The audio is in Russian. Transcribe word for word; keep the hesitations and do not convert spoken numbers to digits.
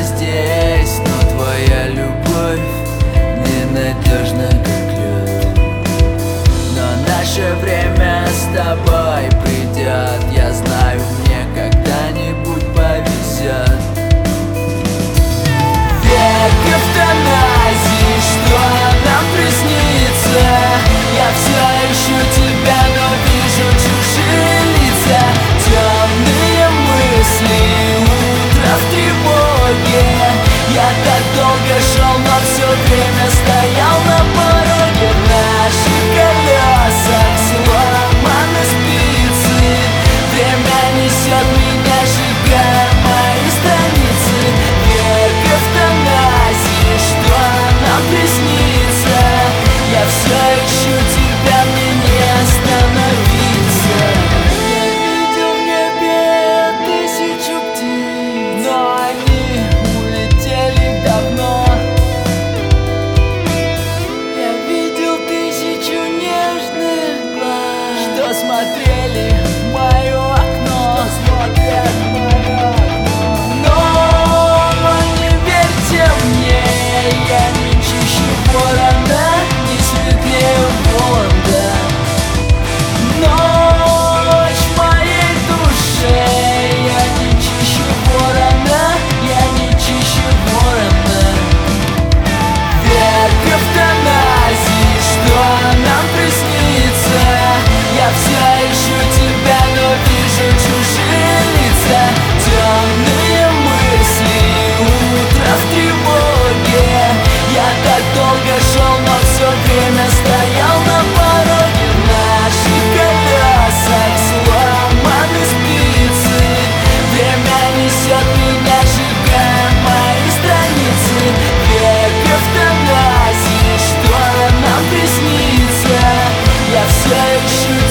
здесь, но твоя любовь ненадежна, как лед. Но наше время с тобой придет, я знаю, мне когда-нибудь повезет. Век эвтаназии, что нам приснится? Я все ищу тебя, но вижу чужие лица. Темные мысли, утро в тревоге. Я так долго шел, но все время стоял на пороге. В наших колесах сломаны спицы. Время несет меня, сжигая мои страницы. Век эвтаназии, что нам приснится? Я все ищу тебя, мне не остановиться. Я видел в небе тысячу птиц, но они улетели давно. Я видел тысячу нежных глаз, что смотрели в мое окно, что смотрят в мое окно. Но не верьте мне, я не чище ворона, не светлее Воланда. Ночь в моей душе, я не чище ворона, я не чище ворона. Век эвтаназии, что нам приснится? Я все ищу тебя, но вижу чужие лица. Темные мысли, утро в тревоге. Я так долго шел, но все время стоял на пороге. В наших колесах сломаны спицы. Время несет меня, сжигая мои страницы. Век эвтаназии, что нам приснится? Я все ищу